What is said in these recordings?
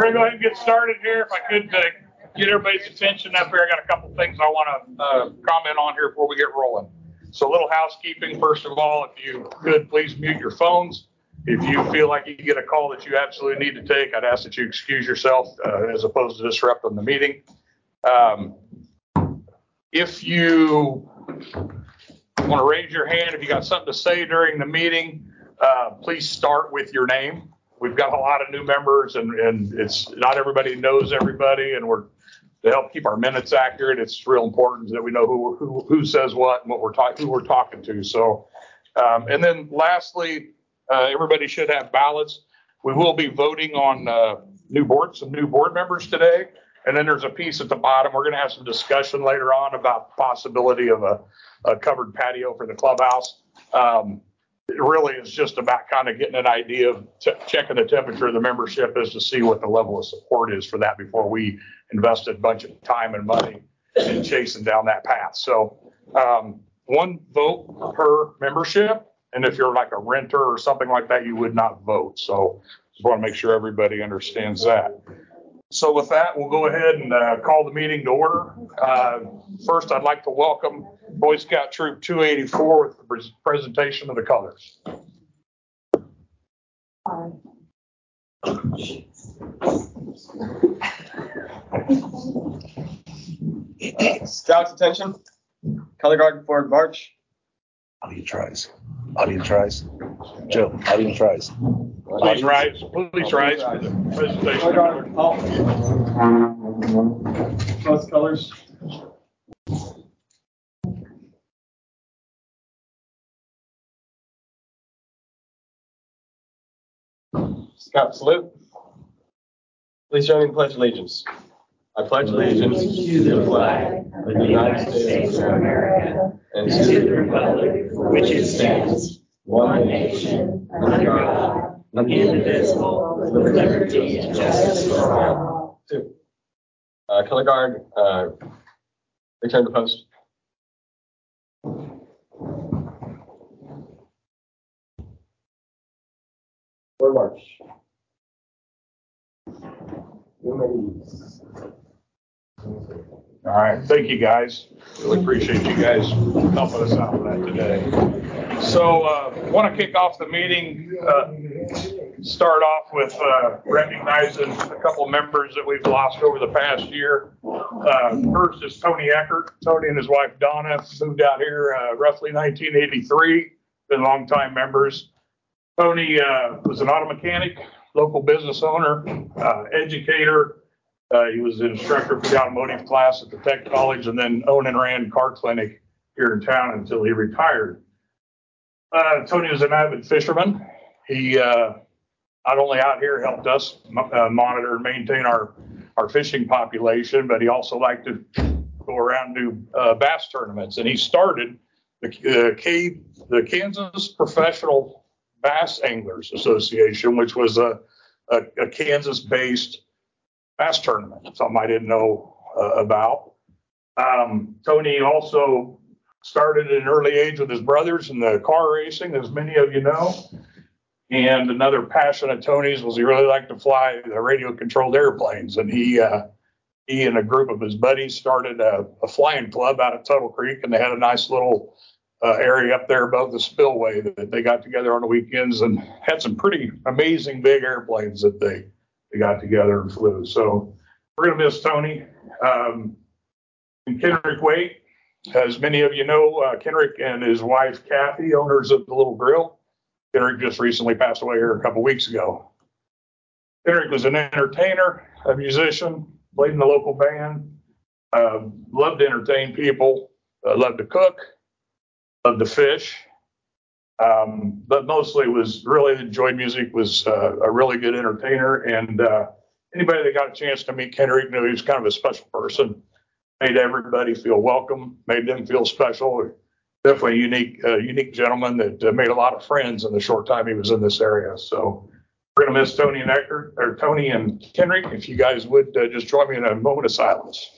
going to go ahead and get started here. If I could get everybody's attention up here, I got a couple things I want to comment on here before we get rolling. So a little housekeeping. First of all, if you could, please mute your phones. If you feel like you get a call that you absolutely need to take, I'd ask that you excuse yourself as opposed to disrupting the meeting. If you want to raise your hand, if you got something to say during the meeting, please start with your name. We've got a lot of new members, and it's not everybody knows everybody, and to help keep our minutes accurate, it's real important that we know who says what and who we're talking to. So, and then lastly, everybody should have ballots. We will be voting on some new board members today. And then there's a piece at the bottom. We're going to have some discussion later on about the possibility of a covered patio for the clubhouse. It really is just about kind of getting an idea of checking the temperature of the membership is to see what the level of support is for that before we invest a bunch of time and money in chasing down that path. So one vote per membership. And if you're like a renter or something like that, you would not vote. So just want to make sure everybody understands that. So with that, we'll go ahead and call the meeting to order. First, I'd like to welcome Boy Scout Troop 284 with the presentation of the colors. Scouts, attention. Color guard forward march. Audience rise. Audience rise. Joe, audience rise. Please rise. Please rise for the presentation. Color guard halt. Plus colors. Scout salute. Please join me in the Pledge of Allegiance. I pledge allegiance to the flag of the United States of America and to the republic for which it stands, one nation, under God, indivisible, with liberty and justice for all. Two. Color guard, return to post. Forward march. All right. Thank you, guys. Really appreciate you guys helping us out with that today. So I want to kick off the meeting, start off with recognizing a couple members that we've lost over the past year. First is Tony Eckert. Tony and his wife, Donna, moved out here roughly 1983. Been longtime members. Tony was an auto mechanic, local business owner, educator. He was an instructor for the automotive class at the Tech College and then owned and ran car clinic here in town until he retired. Tony was an avid fisherman. He not only out here helped us monitor and maintain our fishing population, but he also liked to go around and do bass tournaments. And he started the Kansas Professional Bass Anglers Association, which was a Kansas-based bass tournament, something I didn't know about. Tony also started at an early age with his brothers in the car racing, as many of you know. And another passion of Tony's was he really liked to fly the radio-controlled airplanes. And he and a group of his buddies started a flying club out at Tuttle Creek, and they had a nice little area up there above the spillway that they got together on the weekends and had some pretty amazing big airplanes that they got together and flew. So we're going to miss Tony. And Kenrick Waite, as many of you know, Kenrick and his wife, Kathy, owners of the Little Grill. Kenrick just recently passed away here a couple weeks ago. Kenrick was an entertainer, a musician, played in the local band, loved to entertain people, loved to cook, loved to fish. But mostly was really enjoyed music, was a really good entertainer. And anybody that got a chance to meet Kenrick knew he was kind of a special person, made everybody feel welcome, made them feel special. Definitely a unique gentleman that made a lot of friends in the short time he was in this area. So we're going to miss Tony and Kenrick. If you guys would just join me in a moment of silence.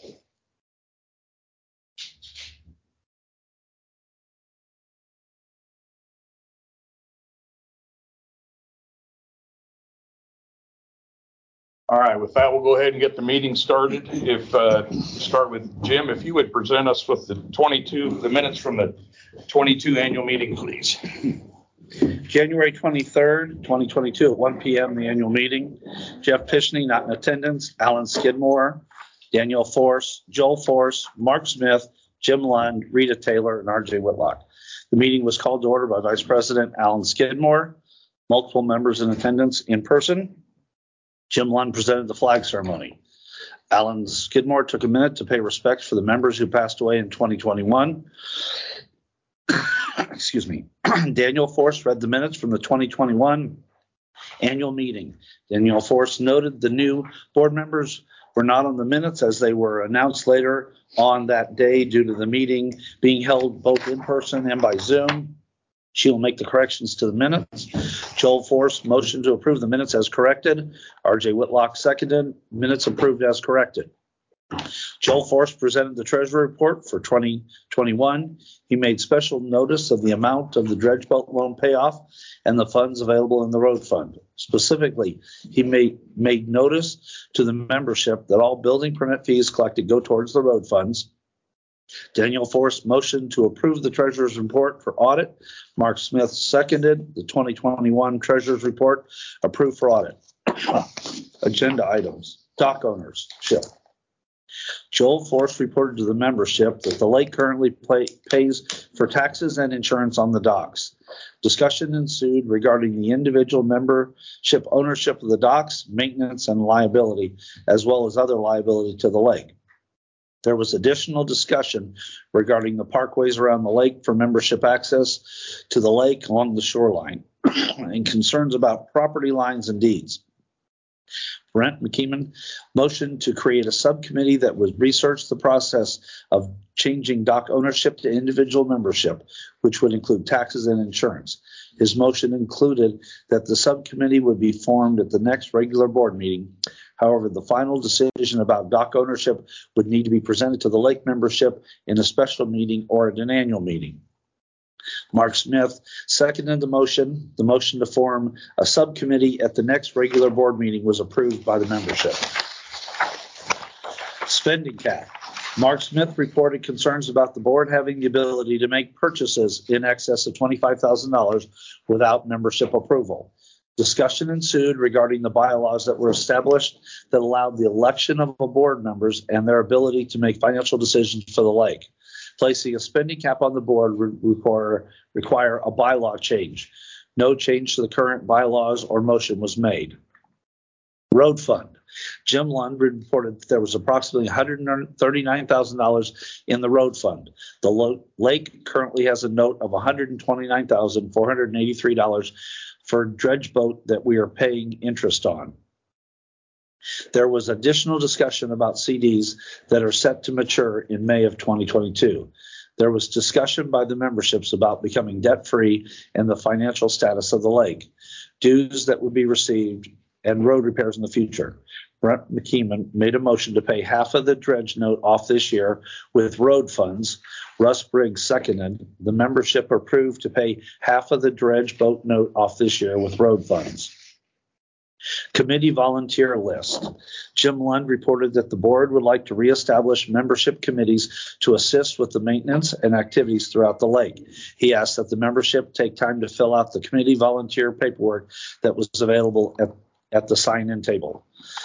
All right, with that, we'll go ahead and get the meeting started. Start with Jim, if you would present us with the minutes from the 22 annual meeting, please. January 23rd, 2022 at 1 p.m. the annual meeting. Jeff Pishney not in attendance. Alan Skidmore, Daniel Force, Joel Force, Mark Smith, Jim Lund, Rita Taylor, and RJ Whitlock. The meeting was called to order by Vice President Alan Skidmore. Multiple members in attendance in person. Jim Lund presented the flag ceremony. Alan Skidmore took a minute to pay respects for the members who passed away in 2021. Excuse me. Daniel Force read the minutes from the 2021 annual meeting. Daniel Force noted the new board members were not on the minutes as they were announced later on that day due to the meeting being held both in person and by Zoom. She will make the corrections to the minutes. Joel Force motioned to approve the minutes as corrected. RJ Whitlock seconded. Minutes approved as corrected. Joel Force presented the treasury report for 2021. He made special notice of the amount of the dredge boat loan payoff and the funds available in the road fund. Specifically, he made notice to the membership that all building permit fees collected go towards the road funds. Daniel Force motioned to approve the treasurer's report for audit. Mark Smith seconded the 2021 treasurer's report approved for audit. Agenda items. Dock ownership. Joel Force reported to the membership that the lake currently pays for taxes and insurance on the docks. Discussion ensued regarding the individual membership ownership of the docks, maintenance, and liability, as well as other liability to the lake. There was additional discussion regarding the parkways around the lake for membership access to the lake along the shoreline and concerns about property lines and deeds. Brent McKeeman motioned to create a subcommittee that would research the process of changing dock ownership to individual membership, which would include taxes and insurance. His motion included that the subcommittee would be formed at the next regular board meeting. However, the final decision about dock ownership would need to be presented to the lake membership in a special meeting or at an annual meeting. Mark Smith seconded the motion. The motion to form a subcommittee at the next regular board meeting was approved by the membership. Spending cap. Mark Smith reported concerns about the board having the ability to make purchases in excess of $25,000 without membership approval. Discussion ensued regarding the bylaws that were established that allowed the election of board members and their ability to make financial decisions for the lake. Placing a spending cap on the board would require a bylaw change. No change to the current bylaws or motion was made. Road fund. Jim Lund reported that there was approximately $139,000 in the road fund. The lake currently has a note of $129,483 for dredge boat that we are paying interest on. There was additional discussion about CDs that are set to mature in May of 2022. There was discussion by the memberships about becoming debt-free and the financial status of the lake, dues that would be received, and road repairs in the future. Brent McKeeman made a motion to pay half of the dredge note off this year with road funds. Russ Briggs seconded. The membership approved to pay half of the dredge boat note off this year with road funds. Committee volunteer list. Jim Lund reported that the board would like to reestablish membership committees to assist with the maintenance and activities throughout the lake. He asked that the membership take time to fill out the committee volunteer paperwork that was available at the sign-in table.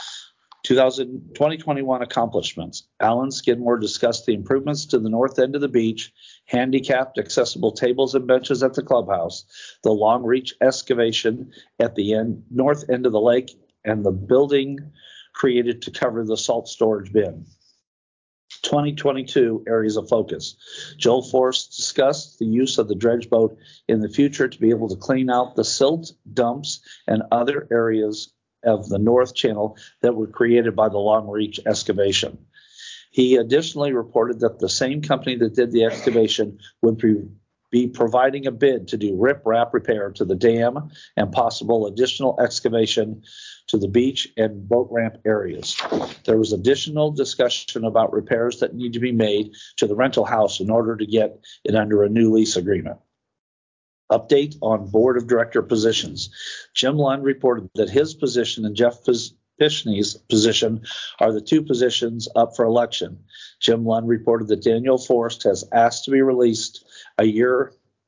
2021 accomplishments. Alan Skidmore discussed the improvements to the north end of the beach, handicapped accessible tables and benches at the clubhouse, the long reach excavation at the north end of the lake, and the building created to cover the salt storage bin. 2022 areas of focus. Joel Force discussed the use of the dredge boat in the future to be able to clean out the silt dumps and other areas of the North Channel that were created by the long reach excavation. He additionally reported that the same company that did the excavation would be providing a bid to do rip-rap repair to the dam and possible additional excavation to the beach and boat ramp areas. There was additional discussion about repairs that need to be made to the rental house in order to get it under a new lease agreement. Update on board of director positions. Jim Lund reported that his position and Jeff Pishney's position are the two positions up for election. Jim Lund reported that Daniel Forrest has asked to be released a year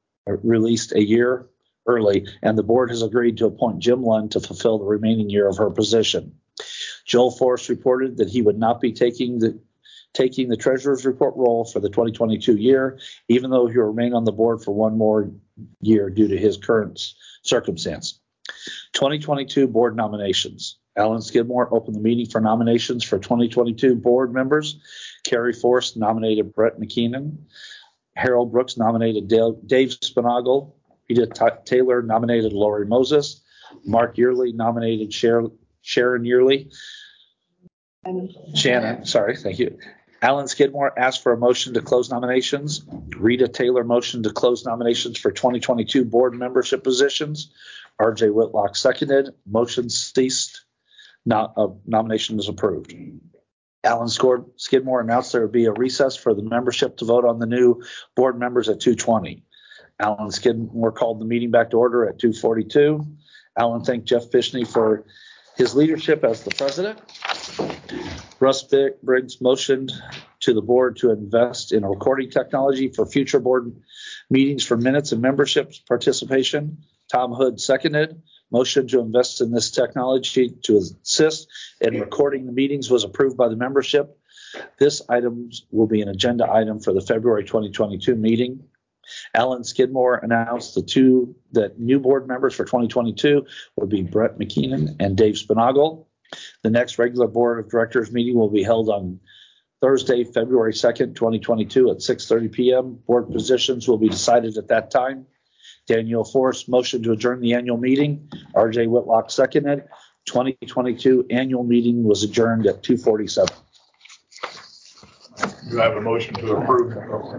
early, and the board has agreed to appoint Jim Lund to fulfill the remaining year of her position. Joel Forrest reported that he would not be taking the treasurer's report role for the 2022 year, even though he will remain on the board for one more year due to his current circumstance. 2022 board nominations. Alan Skidmore opened the meeting for nominations for 2022 board members. Carrie Forrest nominated Brett McKeenan. Harold Brooks nominated Dave Spinagle. Rita Taylor nominated Lori Moses. Mark Yearley nominated Sharon Yearley. Shannon, sorry, thank you. Alan Skidmore asked for a motion to close nominations. Rita Taylor motioned to close nominations for 2022 board membership positions. RJ Whitlock seconded. Motion ceased. Nomination is approved. Alan Skidmore announced there would be a recess for the membership to vote on the new board members at 2:20. Alan Skidmore called the meeting back to order at 2:42. Alan thanked Jeff Pishney for his leadership as the president. Russ Briggs motioned to the board to invest in a recording technology for future board meetings for minutes and membership participation. Tom Hood seconded. Motion to invest in this technology to assist in recording the meetings was approved by the membership. This item will be an agenda item for the February 2022 meeting. Alan Skidmore announced that new board members for 2022 would be Brett McKeenan and Dave Spinagle. The next regular board of directors meeting will be held on Thursday, February 2nd, 2022 at 6:30 p.m. Board positions will be decided at that time. Daniel Forrest motioned to adjourn the annual meeting. RJ Whitlock seconded. 2022 annual meeting was adjourned at 2:47. Do I have a motion to approve?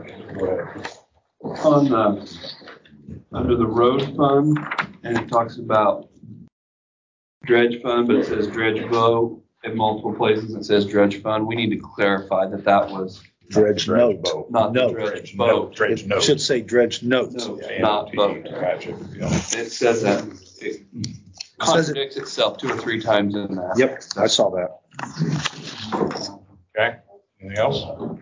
On under the road fund, and it talks about dredge fund, but it says dredge boat. In multiple places it says dredge fund. We need to clarify that was Dredge note. not the Note. dredge boat. Dredge It note. should say dredge note. No, not boat. Gotcha. Yeah. It says that it contradicts itself 2 or 3 times in that. Yep, I saw that. Okay. Anything else?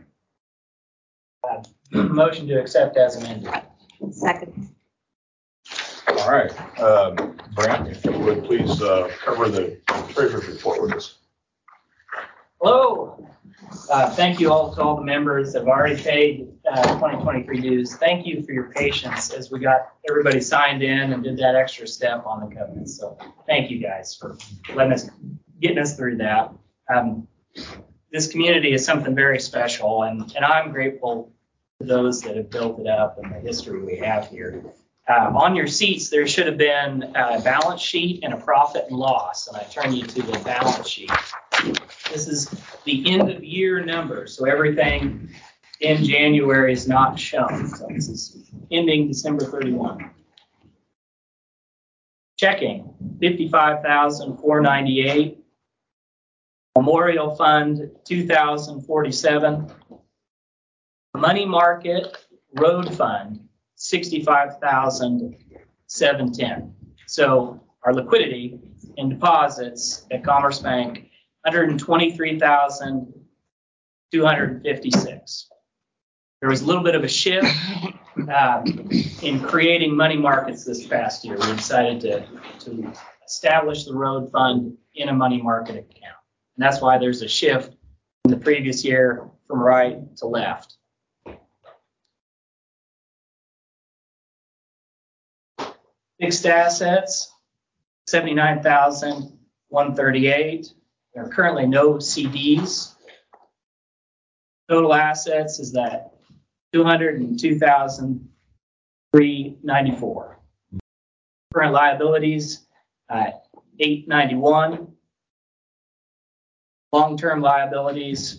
Motion to accept as amended. Second. All right. Brent, if you would please cover the treasurer's report with us. Hello. Thank you all to all the members that have already paid 2023 dues. Thank you for your patience as we got everybody signed in and did that extra step on the covenants. So thank you guys for getting us through that. This community is something very special, and I'm grateful to those that have built it up and the history we have here. On your seats, there should have been a balance sheet and a profit and loss, and I turn you to the balance sheet. This is the end of year number, so everything in January is not shown. So this is ending December 31. Checking, $55,498. Memorial Fund, $2,047. Money Market Road Fund, $65,710. So our liquidity and deposits at Commerce Bank, $123,256. There was a little bit of a shift in creating money markets this past year. We decided to establish the road fund in a money market account. And that's why there's a shift in the previous year from right to left. Fixed assets, $79,138. There are currently no CDs. Total assets is that $202,394. Current liabilities, $891. Long-term liabilities,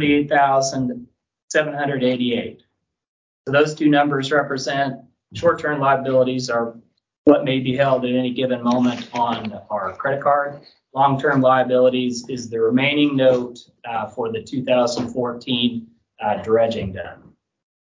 $48,788. So those two numbers represent short-term liabilities are what may be held at any given moment on our credit card. Long-term liabilities is the remaining note for the 2014 dredging done.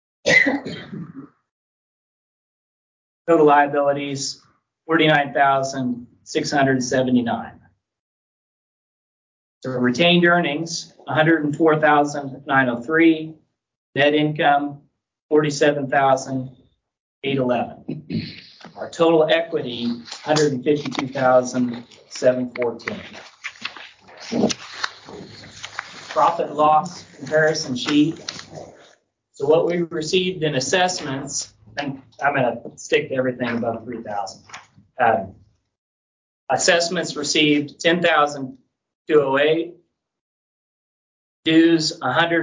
Total liabilities, $49,679. So retained earnings, $104,903. Net income, $47,811. Our total equity, $152,714. Profit and loss comparison sheet. So what we received in assessments, and I'm going to stick to everything above 3,000. Assessments received 10,208. Dues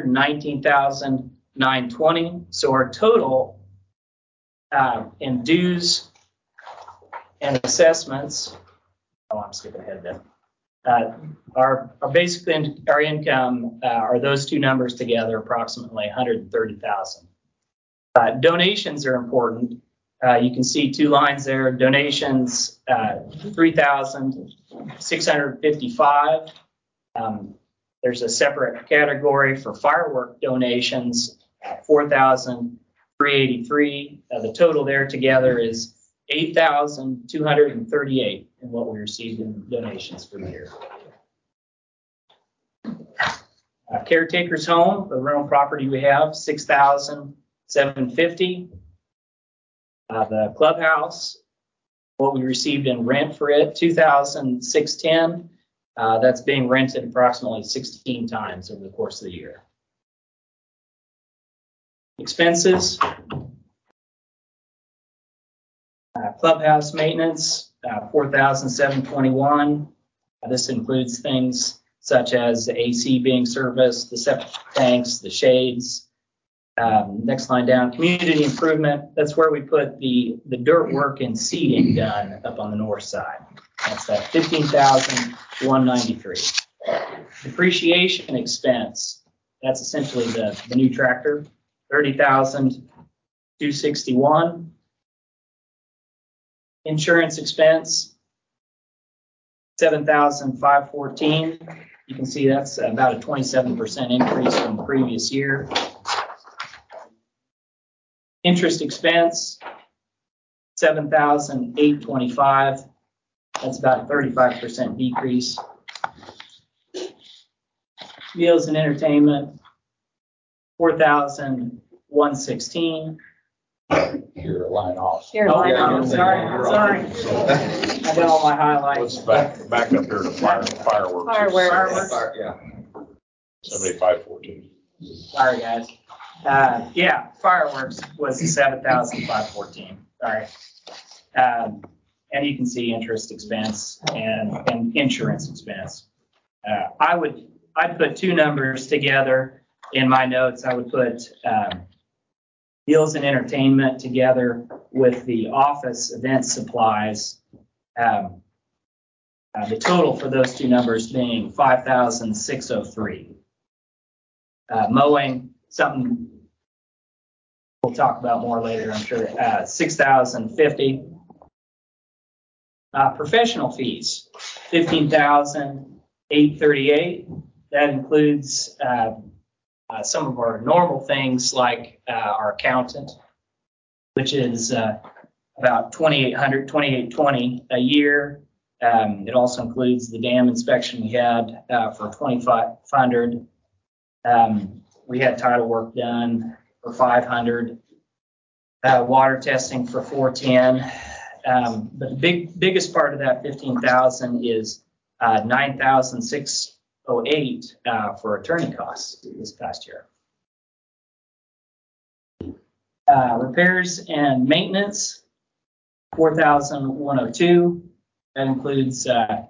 119,920. So our total in dues and assessments. Oh, I'm skipping ahead then. Our basically our income are those two numbers together, approximately 130,000. Donations are important. You can see two lines there. Donations 3,655. There's a separate category for firework donations, 4,383. The total there together is 8,238 in what we received in donations for the year. Caretaker's home, the rental property we have, 6,750. The clubhouse, what we received in rent for it, 2,610. That's being rented approximately 16 times over the course of the year. Expenses. Clubhouse maintenance, 4,721. This includes things such as the AC being serviced, the septic tanks, the shades. Next line down, community improvement. That's where we put the dirt work and seeding done up on the north side. That's that 15,193. Depreciation expense. That's essentially the new tractor, 30,261. Insurance expense, 7,514. You can see that's about a 27% increase from the previous year. Interest expense, 7,825. That's about a 35% decrease. Meals and entertainment, 4,116. You're a line off. Sorry. I got all my highlights. Let's back up here to fireworks. Fireworks. Yeah. 7514. Sorry, guys. Fireworks was 7,514. Sorry. And you can see interest expense and insurance expense. I'd put two numbers together in my notes. I would put meals and entertainment together with the office event supplies. The total for those two numbers being 5,603. Mowing, something we'll talk about more later, I'm sure. 6,050. Professional fees, 15,838. That includes some of our normal things like our accountant, which is about $2,820 a year. It also includes the dam inspection we had for $2,500. We had title work done for $500. Water testing for $410. But the biggest part of that 15,000 is 9,608 for attorney costs this past year. Repairs and maintenance, 4,102. That includes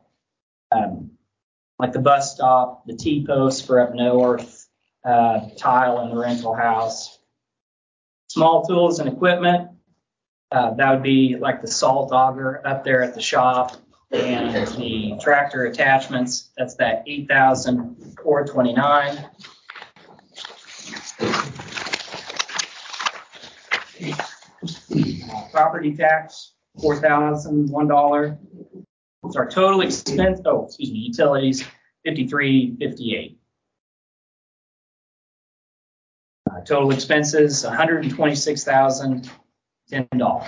like the bus stop, the T-posts for up north, tile in the rental house. Small tools and equipment, that would be like the salt auger up there at the shop and the tractor attachments. That's that 8,429. Property tax, $4,001. It's our total expense. Utilities, $53.58. Total expenses, $126,010.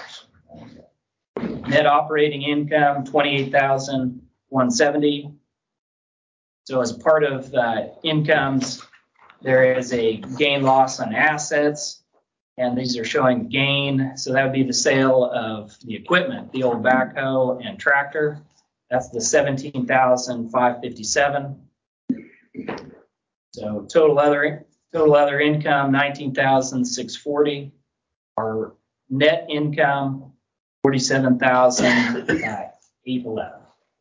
Net operating income, $28,170. So as part of the incomes, there is a gain loss on assets, and these are showing gain. So that would be the sale of the equipment, the old backhoe and tractor. That's the $17,557. So total other income, $19,640. Our net income, $47,811.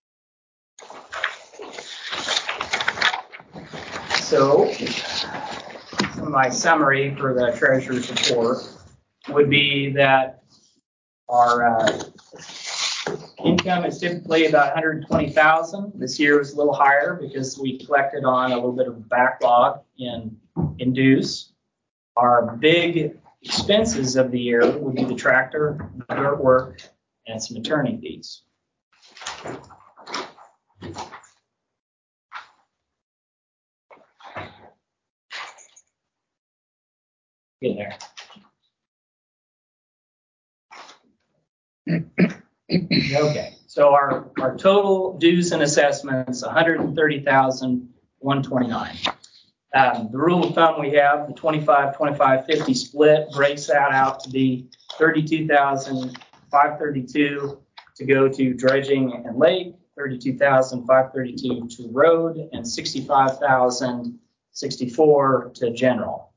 So my summary for the treasurer's report would be that our income is typically about $120,000. This year was a little higher because we collected on a little bit of backlog in dues. Our big expenses of the year would be the tractor, the dirt work, and some attorney fees. Get there. Okay, so our total dues and assessments, $130,129. The rule of thumb we have, the 25-25-50 split, breaks that out to be $32,532 to go to dredging and lake, $32,532 to road, and $65,064 to general.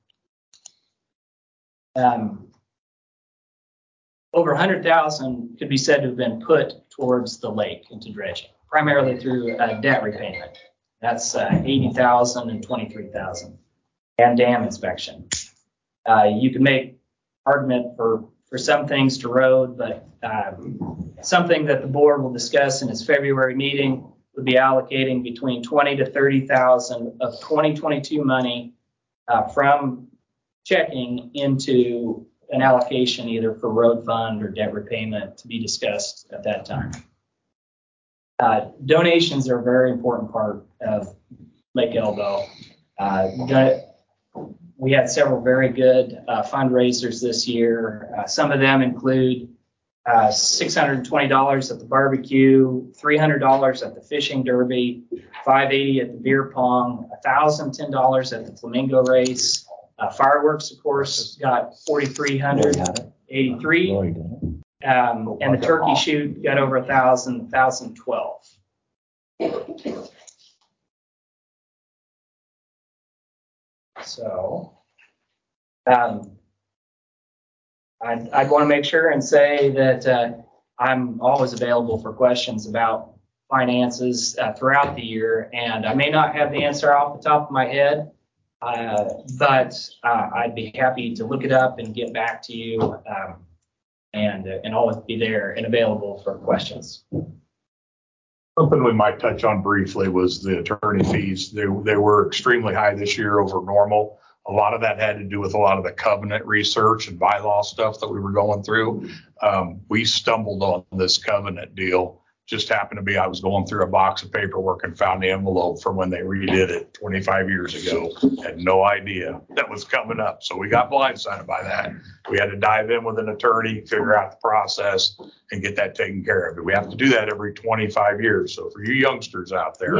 Over $100,000 could be said to have been put towards the lake into dredging, primarily through debt repayment. That's $80,000 and $23,000, and dam inspection. You can make argument for some things to road, but something that the board will discuss in its February meeting would be allocating between $20,000 to $30,000 of 2022 money from checking into an allocation either for road fund or debt repayment to be discussed at that time. Donations are a very important part of Lake Elbow. We had several very good fundraisers this year. Some of them include $620 at the barbecue, $300 at the fishing derby, $580 at the beer pong, $1,010 at the flamingo race. Fireworks, of course, got $4,383. And the turkey shoot got over 1,012. So I'd want to make sure and say that I'm always available for questions about finances throughout the year, and I may not have the answer off the top of my head, but I'd be happy to look it up and get back to you, and always be there and available for questions. Something we might touch on briefly was the attorney fees. They were extremely high this year over normal. A lot of that had to do with a lot of the covenant research and bylaw stuff that we were going through. We stumbled on this covenant deal. Just happened to be, I was going through a box of paperwork and found the envelope from when they redid it 25 years ago. Had no idea that was coming up. So we got blindsided by that. We had to dive in with an attorney, figure out the process, and get that taken care of. We have to do that every 25 years. So for you youngsters out there,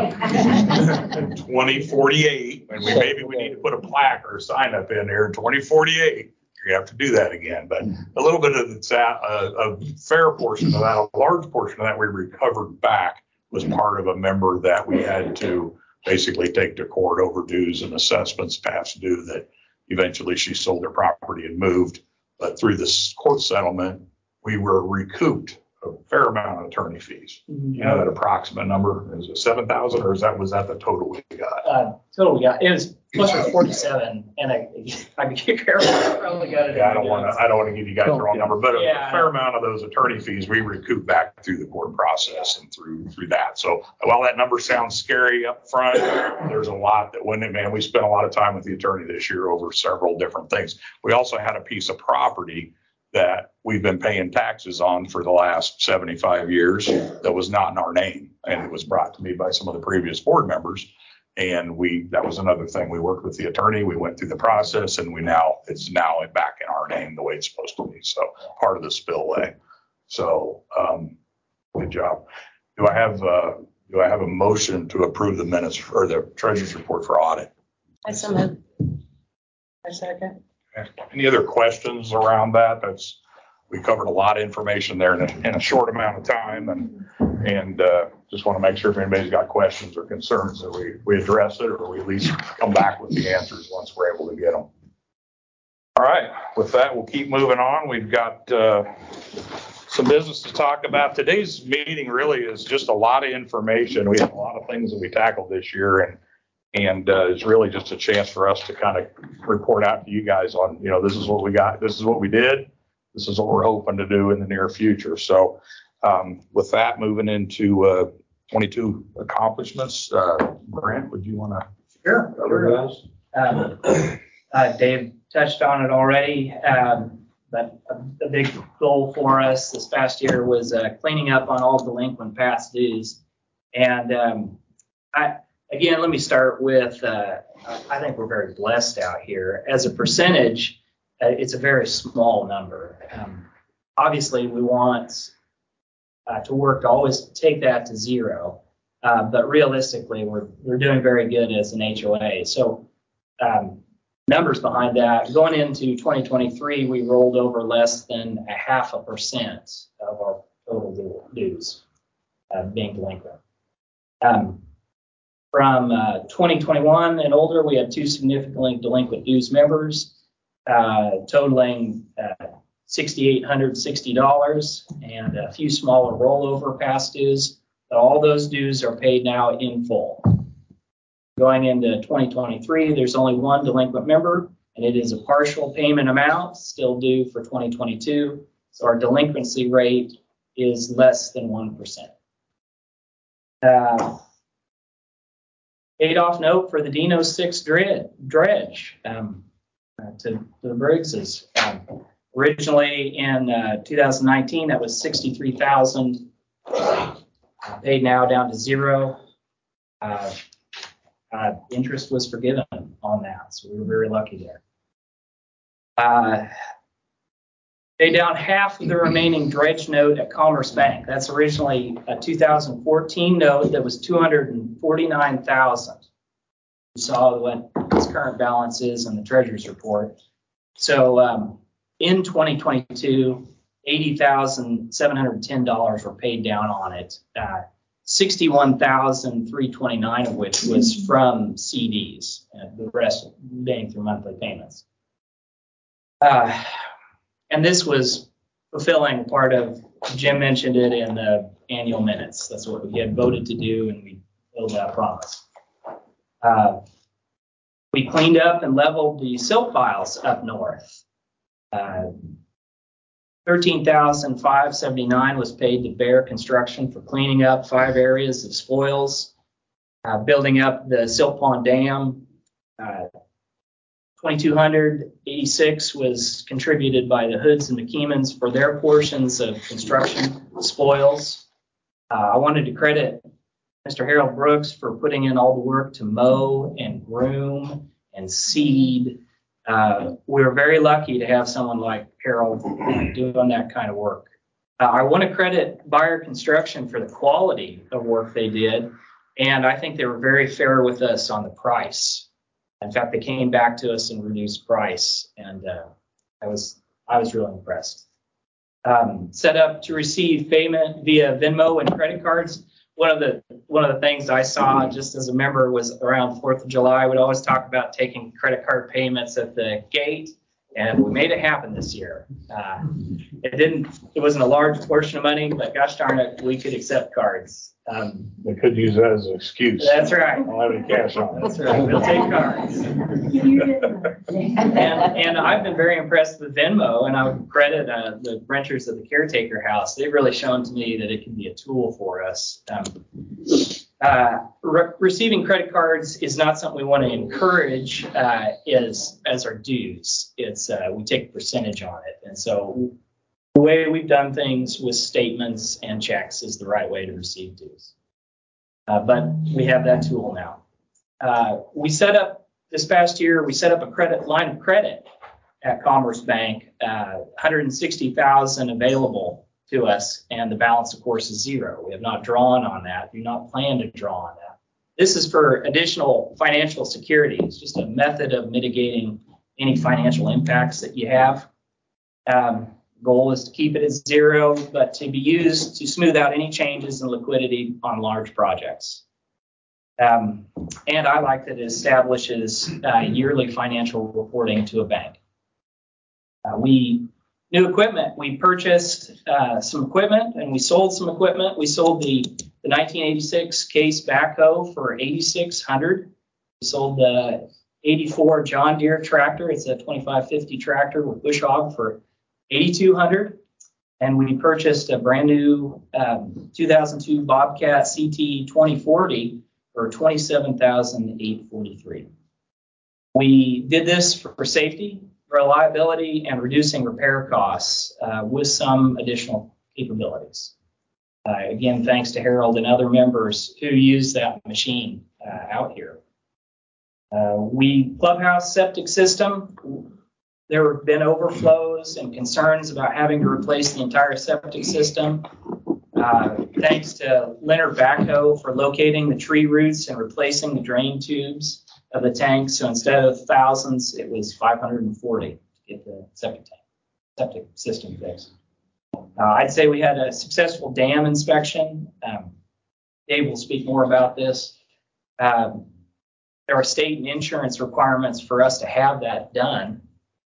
2048, and maybe we need to put a plaque or a sign up in there in 2048. You have to do that again, but a little bit of a fair portion of that, a large portion of that we recovered back was part of a member that we had to basically take to court over dues and assessments past due that eventually she sold her property and moved. But through this court settlement, we were recouped a fair amount of attorney fees. You know that approximate number? Is it 7,000 or was that the total we got? Total we got, it was closer to 47, and I be careful. I probably got it. Yeah, I don't want to give you guys the wrong number, but a fair amount of those attorney fees we recoup back through the court process and through that. So while that number sounds scary up front, there's a lot that went in. Man, we spent a lot of time with the attorney this year over several different things. We also had a piece of property that we've been paying taxes on for the last 75 years that was not in our name, and it was brought to me by some of the previous board members. And that was another thing. We worked with the attorney. We went through the process, and it's now back in our name the way it's supposed to be. So part of the spillway. So good job. Do I have Do I have a motion to approve the minutes or the treasurer's report for audit? I so moved. I second. Any other questions around that? We covered a lot of information there in a short amount of time, and just want to make sure if anybody's got questions or concerns that we address it, or we at least come back with the answers once we're able to get them. All right, with that, we'll keep moving on. We've got some business to talk about. Today's meeting really is just a lot of information. We have a lot of things that we tackled this year, and it's really just a chance for us to kind of report out to you guys on, this is what we got, this is what we did, this is what we're hoping to do in the near future. So with that, moving into 22 accomplishments, Brent, would you want to cover those? Dave touched on it already, but a big goal for us this past year was cleaning up on all delinquent past dues. And again, let me start with, I think we're very blessed out here. As a percentage, it's a very small number. Obviously, we want to work to always take that to zero, but realistically, we're doing very good as an HOA. So numbers behind that, going into 2023, we rolled over less than 0.5% of our total dues being delinquent. From 2021 and older, we had 2 significantly delinquent dues members, totaling $6,860, and a few smaller rollover past dues. But all those dues are paid now in full. Going into 2023, there's only 1 delinquent member, and it is a partial payment amount still due for 2022. So our delinquency rate is less than 1%. Paid off note for the Dino 6 dredge to the Briggses. Originally in 2019, that was $63,000. Paid now down to zero. Interest was forgiven on that, so we were very lucky there. Paid down half of the remaining dredge note at Commerce Bank. That's originally a 2014 note that was $249,000. You saw what its current balance is in the treasurer's report. So in 2022, $80,710 were paid down on it. $61,329 of which was from CDs, the rest being through monthly payments. And this was fulfilling part of, Jim mentioned it in the annual minutes. That's what we had voted to do, and we fulfilled that promise. We cleaned up and leveled the silt piles up north. $13,579 was paid to Bear Construction for cleaning up 5 areas of spoils, building up the Silt Pond Dam. $2,286 was contributed by the Hoods and McKeemans for their portions of construction spoils. I wanted to credit Mr. Harold Brooks for putting in all the work to mow and groom and seed. We're very lucky to have someone like Harold doing that kind of work. I want to credit Buyer Construction for the quality of work they did, and I think they were very fair with us on the price. In fact, they came back to us and reduced price, and I was really impressed. Set up to receive payment via Venmo and credit cards. One of the things I saw just as a member was around 4th of July, we'd always talk about taking credit card payments at the gate, and we made it happen this year. It wasn't a large portion of money, but gosh darn it, we could accept cards. They could use that as an excuse. That's right. I don't have any cash on it. That's right. We'll take cards. And I've been very impressed with Venmo, and I would credit the renters of the Caretaker House. They've really shown to me that it can be a tool for us. Receiving credit cards is not something we want to encourage as our dues. It's we take a percentage on it, and so the way we've done things with statements and checks is the right way to receive dues. But we have that tool now. This past year, we set up a line of credit at Commerce Bank, $160,000 available to us, and the balance, of course, is zero. We have not drawn on that, do not plan to draw on that. This is for additional financial security. It's just a method of mitigating any financial impacts that you have. Goal is to keep it at zero, but to be used to smooth out any changes in liquidity on large projects. And I like that it establishes yearly financial reporting to a bank. New equipment. We purchased some equipment and we sold some equipment. We sold the 1986 Case backhoe for $8,600. We sold the 84 John Deere tractor. It's a 2550 tractor with bush hog for $8,200. And we purchased a brand new 2002 Bobcat CT 2040 for $27,843. We did this for safety, reliability, and reducing repair costs with some additional capabilities. Again, thanks to Harold and other members who use that machine out here. Clubhouse septic system. There have been overflows and concerns about having to replace the entire septic system. Thanks to Leonard Backhoe for locating the tree roots and replacing the drain tubes of the tank. So instead of thousands, it was 540 to get the septic system fixed. I'd say we had a successful dam inspection. Dave will speak more about this. There are state and insurance requirements for us to have that done.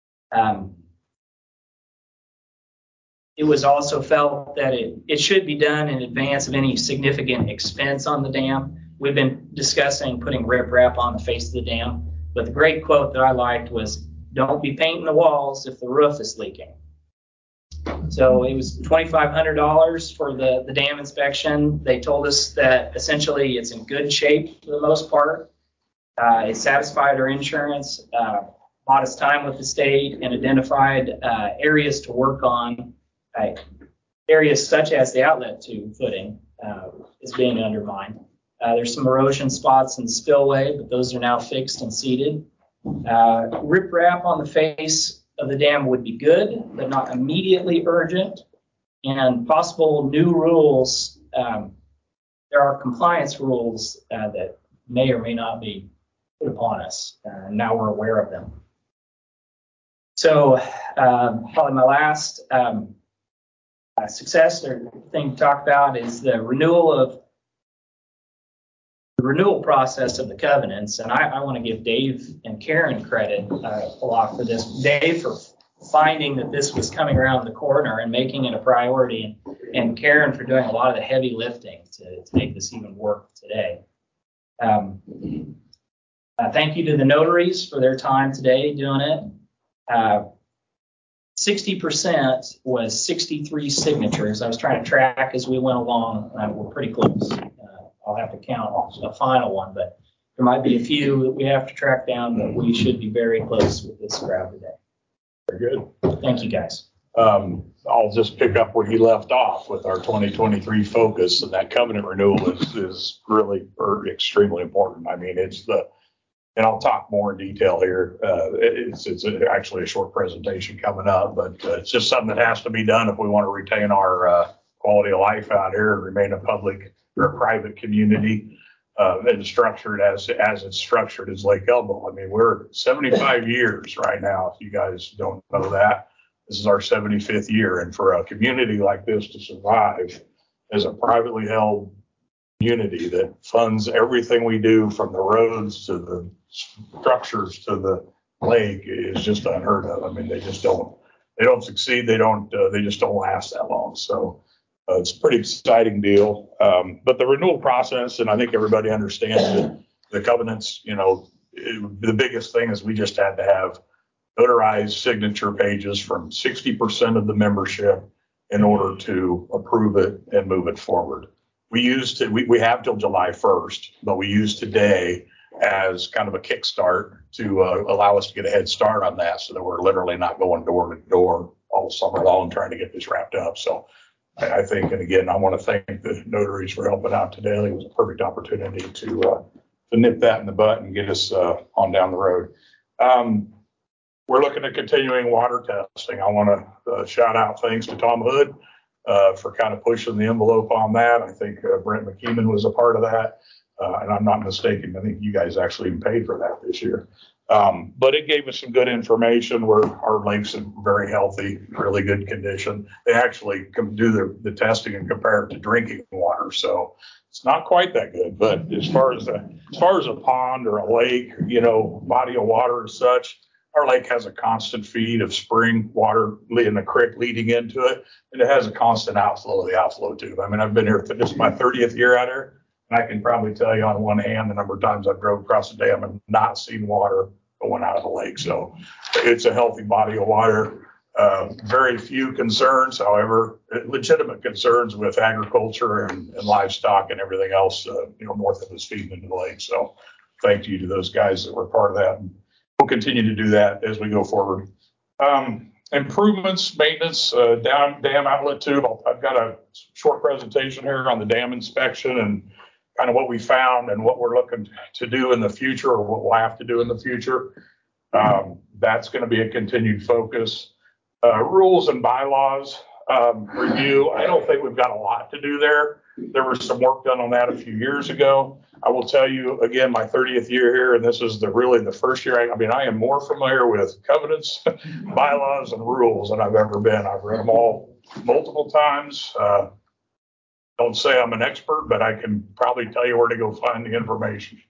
It was also felt that it should be done in advance of any significant expense on the dam. We've been discussing putting riprap on the face of the dam, but the great quote that I liked was, "Don't be painting the walls if the roof is leaking." So it was $2,500 for the dam inspection. They told us that essentially it's in good shape for the most part. It satisfied our insurance, bought us time with the state, and identified areas to work on. Areas such as the outlet tube footing is being undermined. There's some erosion spots in the spillway, but those are now fixed and seeded. Riprap on the face of the dam would be good, but not immediately urgent. And possible new rules, there are compliance rules that may or may not be put upon us. Now we're aware of them. So probably my last success or thing to talk about is the renewal process of the covenants. And I want to give Dave and Karen credit a lot for this. Dave for finding that this was coming around the corner and making it a priority, and Karen for doing a lot of the heavy lifting to make this even work today. Thank you to the notaries for their time today doing it. 60% was 63 signatures. I was trying to track as we went along. We're pretty close. I'll have to count a final one, but there might be a few that we have to track down, but we should be very close with this crowd today. Very good. Thank you, guys. I'll just pick up where he left off with our 2023 focus, and that covenant renewal is really extremely important. I mean, and I'll talk more in detail here. It's actually a short presentation coming up, but it's just something that has to be done if we want to retain our quality of life out here and remain a public or a private community and structured as it's structured as Lake Elmo. I mean, we're 75 years right now. If you guys don't know that, this is our 75th year. And for a community like this to survive as a privately held community that funds everything we do, from the roads to the structures to the lake, is just unheard of. I mean, they don't succeed. They just don't last that long. So it's a pretty exciting deal. But the renewal process, and I think everybody understands that the covenants, the biggest thing is we just had to have notarized signature pages from 60% of the membership in order to approve it and move it forward. We have till July 1st, but we use today as kind of a kickstart to allow us to get a head start on that, so that we're literally not going door to door all summer long trying to get this wrapped up. So I think, and again, I want to thank the notaries for helping out today. It was a perfect opportunity to nip that in the butt and get us on down the road. We're looking at continuing water testing. I want to shout out thanks to Tom Hood for kind of pushing the envelope on that. I think Brent McKeeman was a part of that. And I'm not mistaken, I think you guys actually even paid for that this year. But it gave us some good information where our lakes are very healthy, really good condition. They actually do the testing and compare it to drinking water. So it's not quite that good, but as far as a pond or a lake, body of water as such, our lake has a constant feed of spring water in the creek leading into it, and it has a constant outflow of the outflow tube. I mean, I've been here, this is my 30th year out here, and I can probably tell you on one hand the number of times I've drove across the dam and not seen water going out of the lake. So it's a healthy body of water. Very few concerns, however, legitimate concerns with agriculture and livestock and everything else, north of us feeding into the lake. So thank you to those guys that were part of that. And we'll continue to do that as we go forward. Improvements, maintenance, dam outlet tube. I've got a short presentation here on the dam inspection and kind of what we found and what we're looking to do in the future, or what we'll have to do in the future. That's going to be a continued focus. Rules and bylaws review. I don't think we've got a lot to do there. There was some work done on that a few years ago. I will tell you again, my 30th year here, and this is really the first year. I am more familiar with covenants, bylaws, and rules than I've ever been. I've read them all multiple times. Don't say I'm an expert, but I can probably tell you where to go find the information.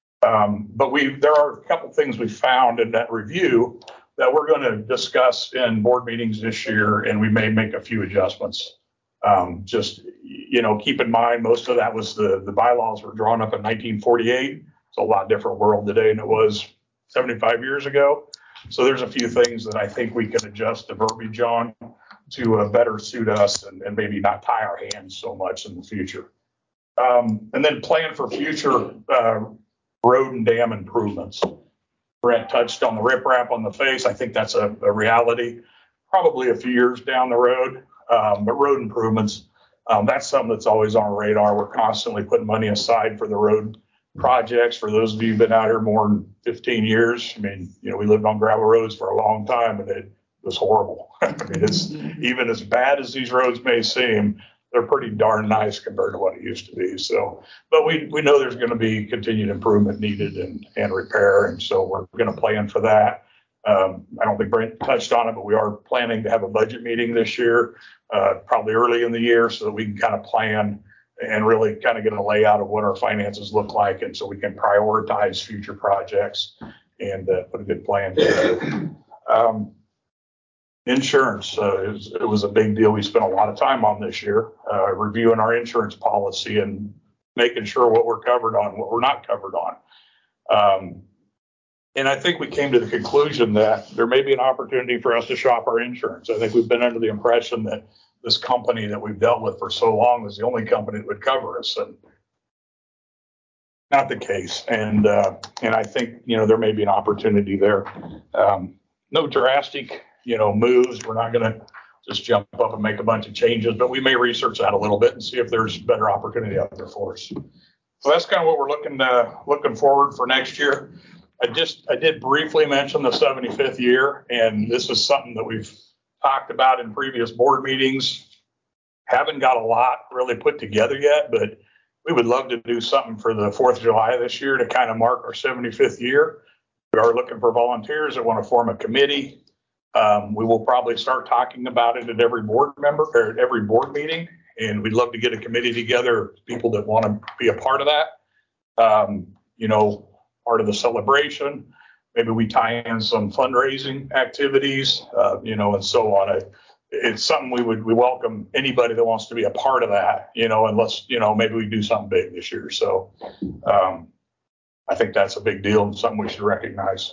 But there are a couple things we found in that review that we're going to discuss in board meetings this year, and we may make a few adjustments. Just, keep in mind, most of that was the bylaws were drawn up in 1948. It's a lot different world today than it was 75 years ago. So there's a few things that I think we can adjust the verbiage on to better suit us and maybe not tie our hands so much in the future. And then plan for future road and dam improvements. Brent touched on the riprap on the face. I think that's a reality, probably a few years down the road. But road improvements, that's something that's always on our radar. We're constantly putting money aside for the road projects. For those of you who've been out here more than 15 years, we lived on gravel roads for a long time, and it was horrible. It's even as bad as these roads may seem, they're pretty darn nice compared to what it used to be. So, but we know there's going to be continued improvement needed and repair, and so we're going to plan for that. I don't think Brent touched on it, but we are planning to have a budget meeting this year, probably early in the year, so that we can kind of plan and really kind of get a layout of what our finances look like, and so we can prioritize future projects and put a good plan together. Insurance, it was a big deal. We spent a lot of time on this year, reviewing our insurance policy and making sure what we're covered on, what we're not covered on. And I think we came to the conclusion that there may be an opportunity for us to shop our insurance. I think we've been under the impression that this company that we've dealt with for so long was the only company that would cover us, and not the case. And I think, there may be an opportunity there. No drastic, moves. We're not going to just jump up and make a bunch of changes, but we may research that a little bit and see if there's better opportunity out there for us. So that's kind of what we're looking forward for next year. I did briefly mention the 75th year, and this is something that we've talked about in previous board meetings. Haven't got a lot really put together yet, but we would love to do something for the 4th of July this year to kind of mark our 75th year. We are looking for volunteers that want to form a committee. We will probably start talking about it at every board meeting, and we'd love to get a committee together, people that want to be a part of that. Part of the celebration. Maybe we tie in some fundraising activities, and so on. It's something we welcome anybody that wants to be a part of that, unless, maybe we do something big this year. So I think that's a big deal and something we should recognize.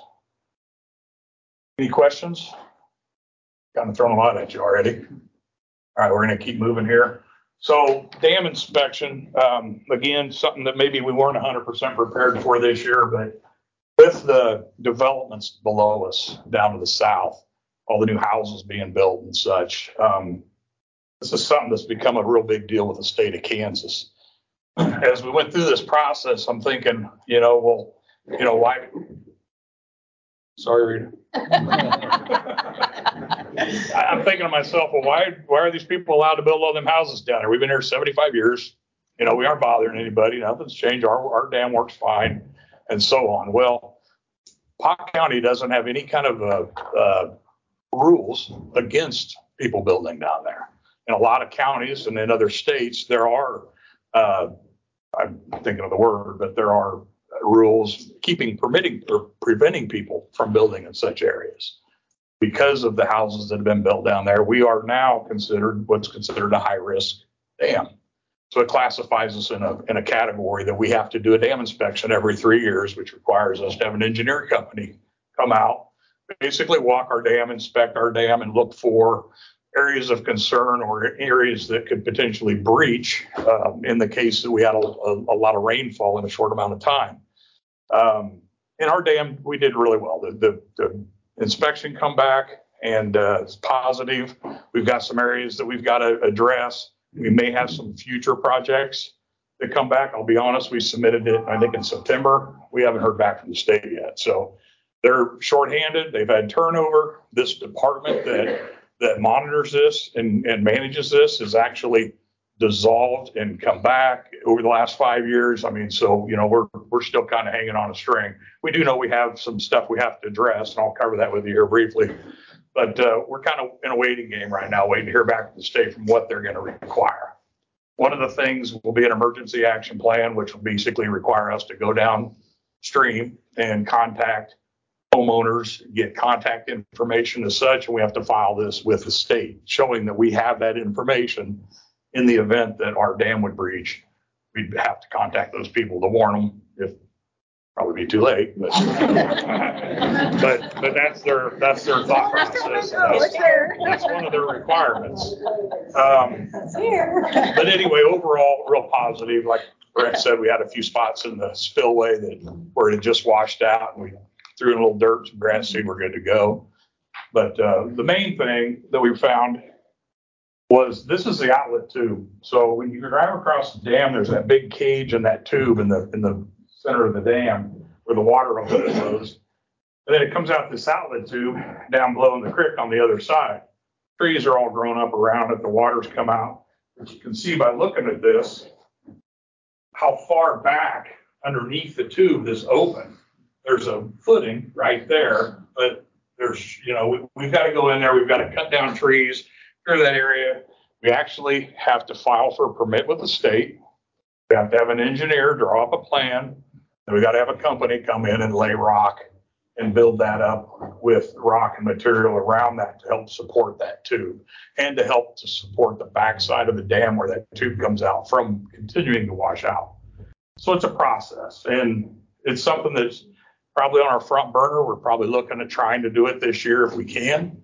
Any questions? Kind of thrown a lot at you already. All right, we're going to keep moving here. So dam inspection, again, something that maybe we weren't 100% prepared for this year, but with the developments below us down to the south, all the new houses being built and such, this is something that's become a real big deal with the state of Kansas. As we went through this process, I'm thinking, why Sorry, Rita. I'm thinking to myself, well, why are these people allowed to build all them houses down there? We've been here 75 years. You know, we aren't bothering anybody. Nothing's changed. Our dam works fine, and so on. Well, Pot County doesn't have any kind of rules against people building down there. In a lot of counties and in other states, there are, I'm thinking of the word, but there are rules permitting or preventing people from building in such areas. Because of the houses that have been built down there, we are now what's considered a high risk dam. So it classifies us in a category that we have to do a dam inspection every 3 years, which requires us to have an engineering company come out, basically walk our dam, inspect our dam, and look for areas of concern or areas that could potentially breach in the case that we had a lot of rainfall in a short amount of time. In our dam, we did really well. The inspection come back and it's positive. We've got some areas that we've got to address. We may have some future projects that come back. I'll be honest, we submitted it, I think, in September. We haven't heard back from the state yet. So they're shorthanded. They've had turnover. This department that monitors this and manages this is actually dissolved and come back over the last 5 years. I mean, so, you know, we're still kind of hanging on a string. We do know we have some stuff we have to address, and I'll cover that with you here briefly. But we're kind of in a waiting game right now, waiting to hear back from the state from what they're going to require. One of the things will be an emergency action plan, which will basically require us to go downstream and contact homeowners, get contact information as such, and we have to file this with the state, showing that we have that information in the event that our dam would breach. We'd have to contact those people to warn them, if probably be too late, but but that's their thought process. That's one of their requirements. But anyway, overall, real positive. Like Brett said, we had a few spots in the spillway where it had just washed out, and we threw in a little dirt, some grass seed, we're good to go. But the main thing that we found was this is the outlet tube. So when you drive across the dam, there's that big cage and that tube in the center of the dam where the water flows. And then it comes out this outlet tube down below in the creek on the other side. Trees are all grown up around it. The water's come out. As you can see by looking at this, how far back underneath the tube is open. There's a footing right there, but there's, you know, we've got to go in there. We've got to cut down trees, clear that area. We actually have to file for a permit with the state. We have to have an engineer draw up a plan. And we got to have a company come in and lay rock and build that up with rock and material around that to help support that tube and to help to support the backside of the dam where that tube comes out from continuing to wash out. So it's a process, and it's something that's probably on our front burner. We're probably looking at trying to do it this year if we can.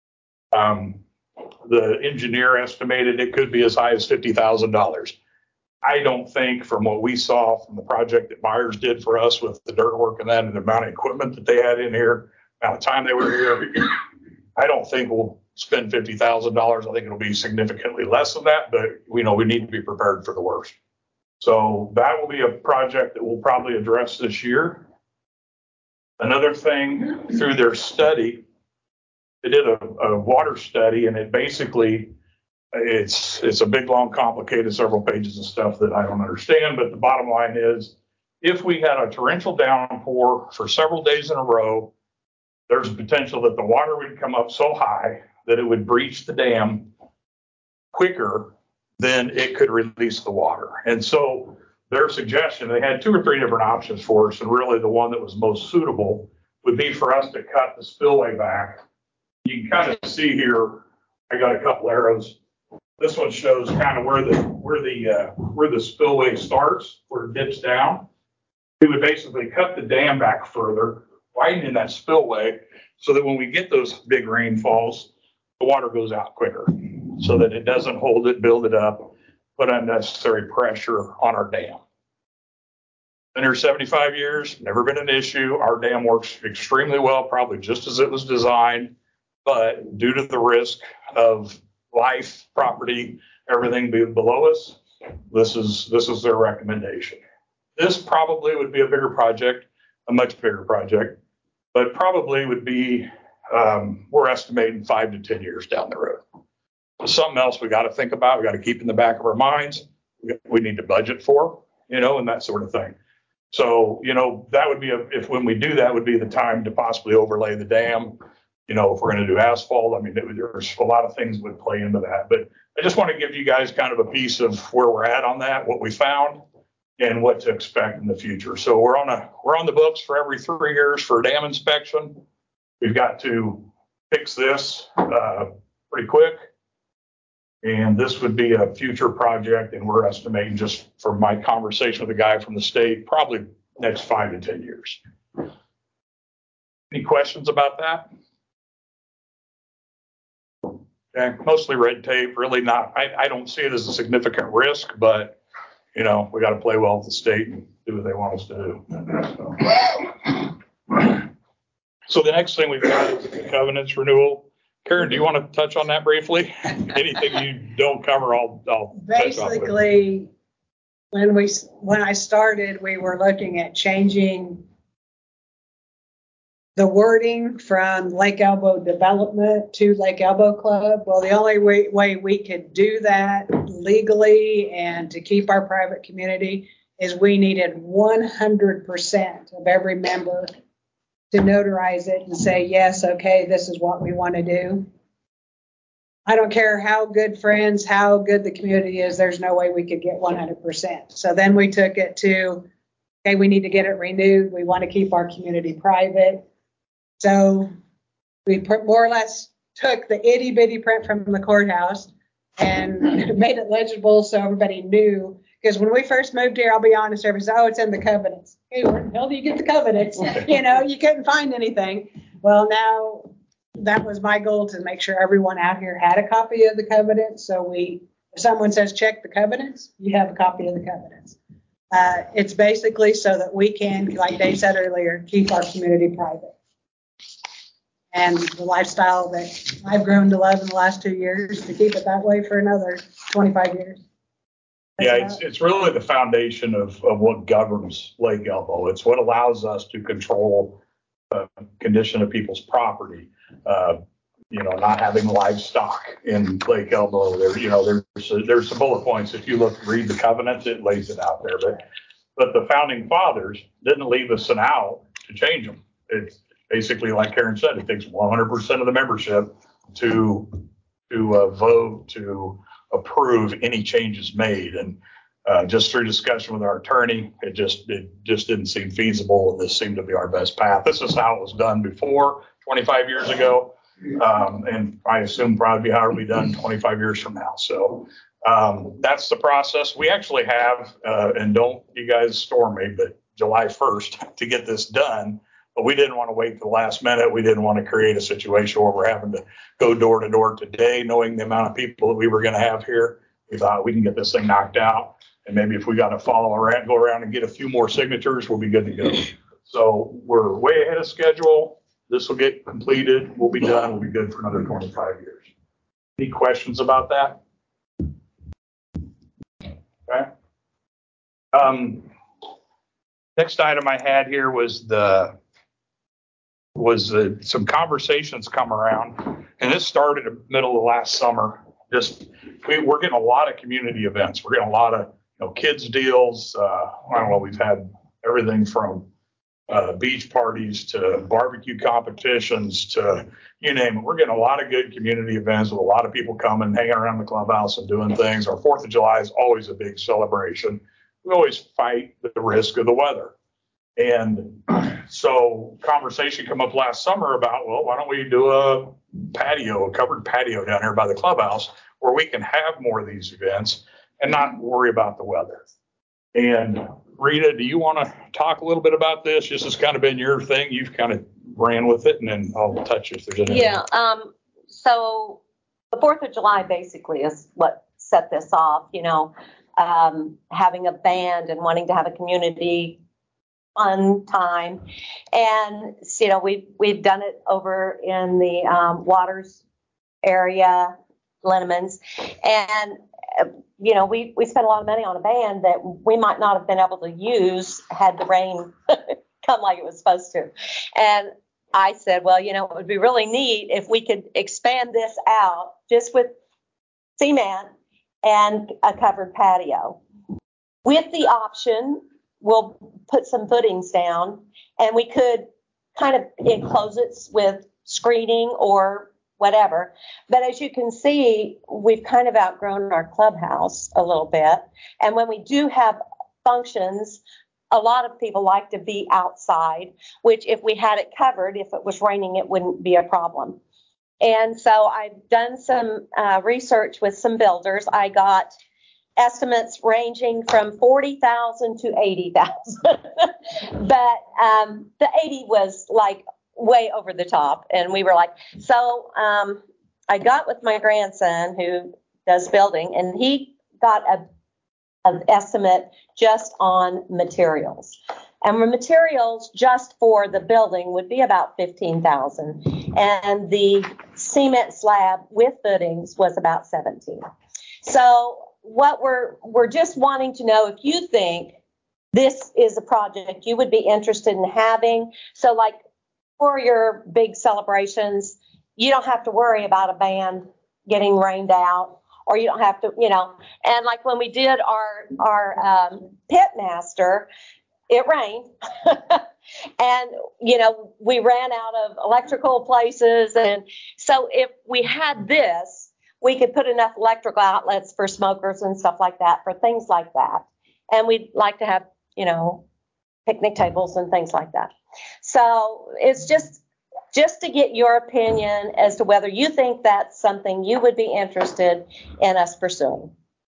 The engineer estimated it could be as high as $50,000. I don't think, from what we saw from the project that Myers did for us with the dirt work and that and the amount of equipment that they had in here, amount of time they were here, I don't think we'll spend $50,000. I think it'll be significantly less than that, but we know we need to be prepared for the worst. So that will be a project that we'll probably address this year. Another thing, through their study, they did a water study, and it basically, it's a big, long, complicated, several pages of stuff that I don't understand. But the bottom line is, if we had a torrential downpour for several days in a row, there's a potential that the water would come up so high that it would breach the dam quicker than it could release the water. And so their suggestion, they had 2 or 3 different options for us, and really the one that was most suitable would be for us to cut the spillway back. You can kind of see here, I got a couple arrows. This one shows kind of where the spillway starts, where it dips down. We would basically cut the dam back further, widening that spillway so that when we get those big rainfalls, the water goes out quicker so that it doesn't hold it, build it up, put unnecessary pressure on our dam. Been here 75 years, never been an issue. Our dam works extremely well, probably just as it was designed, but due to the risk of life, property, everything below us, this is their recommendation. This probably would be a bigger project, a much bigger project. but probably would be, we're estimating 5 to 10 years down the road. Something else we got to think about, we got to keep in the back of our minds, we need to budget for, and that sort of thing. So, that would be, when we do that, would be the time to possibly overlay the dam. If we're going to do asphalt, I mean, there's a lot of things would play into that. But I just want to give you guys kind of a piece of where we're at on that, what we found, and what to expect in the future. So we're on the books for every 3 years for dam inspection. We've got to fix this pretty quick. And this would be a future project, and we're estimating, just from my conversation with the guy from the state, probably next 5 to 10 years. Any questions about that? Okay, mostly red tape, really not. I don't see it as a significant risk, but we got to play well with the state and do what they want us to do. So the next thing we've got is the covenants renewal. Karen, do you want to touch on that briefly? Anything you don't cover, I'll basically, when I started, we were looking at changing the wording from Lake Elbow Development to Lake Elbow Club. Well, the only way we could do that legally and to keep our private community is we needed 100% of every member to notarize it and say, yes, okay, this is what we want to do. I don't care how good friends, how good the community is, there's no way we could get 100%. So then we took it to, okay, we need to get it renewed. We want to keep our community private. So we more or less took the itty bitty print from the courthouse and made it legible so everybody knew. Because when we first moved here, I'll be honest, everybody said, oh, it's in the covenants. Hey, where the hell do you get the covenants? You couldn't find anything. Well, now that was my goal, to make sure everyone out here had a copy of the covenants. So if someone says check the covenants, you have a copy of the covenants. It's basically so that we can, like Dave said earlier, keep our community private. And the lifestyle that I've grown to love in the last 2 years, to keep it that way for another 25 years. It's really the foundation of what governs Lake Elbow. It's what allows us to control the condition of people's property. Not having livestock in Lake Elbow. There's some bullet points. If you read the covenants, it lays it out there. But the founding fathers didn't leave us an out to change them. It's basically, like Karen said, it takes 100% of the membership to vote to approve any changes made. And just through discussion with our attorney, it just didn't seem feasible. And this seemed to be our best path. This is how it was done before, 25 years ago. And I assume probably how it'll be done 25 years from now. So that's the process. We actually have, and don't you guys storm me, but July 1st to get this done. But we didn't want to wait to the last minute. We didn't want to create a situation where we're having to go door to door today, knowing the amount of people that we were going to have here. We thought we can get this thing knocked out. And maybe if we got to go around and get a few more signatures, we'll be good to go. So we're way ahead of schedule. This will get completed. We'll be done. We'll be good for another 25 years. Any questions about that? Okay. Next item I had here was some conversations come around, and this started in the middle of last summer. We're getting a lot of community events. We're getting a lot of kids deals. We've had everything from beach parties to barbecue competitions to you name it. We're getting a lot of good community events with a lot of people coming, hanging around the clubhouse and doing things. Our 4th of July is always a big celebration. We always fight the risk of the weather. And so conversation come up last summer about, well, why don't we do a covered patio down here by the clubhouse where we can have more of these events and not worry about the weather. And Rita, do you want to talk a little bit about this? This has kind of been your thing. You've kind of ran with it, and then I'll touch if there's anything. Yeah. So the 4th of July basically is what set this off, having a band and wanting to have a community fun time. And, we've done it over in the Waters area, Linnemans. And, we spent a lot of money on a band that we might not have been able to use had the rain come like it was supposed to. And I said, well, you know, it would be really neat if we could expand this out just with cement and a covered patio. With the option, we'll put some footings down and we could kind of enclose it with screening or whatever. But as you can see, we've kind of outgrown our clubhouse a little bit. And when we do have functions, a lot of people like to be outside, which if we had it covered, if it was raining, it wouldn't be a problem. And so I've done some research with some builders. I got estimates ranging from 40,000 to 80,000. But the 80 was like way over the top. And we were like, so I got with my grandson who does building, and he got an estimate just on materials. And the materials just for the building would be about 15,000. And the cement slab with footings was about 17. So what we're just wanting to know if you think this is a project you would be interested in having. So like for your big celebrations, you don't have to worry about a band getting rained out, or you don't have to, you know, and like when we did our pit master, it rained and, you know, we ran out of electrical places. And so if we had this, we could put enough electrical outlets for smokers and stuff like that, for things like that. And we'd like to have, you know, picnic tables and things like that. So it's just to get your opinion as to whether you think that's something you would be interested in us pursuing.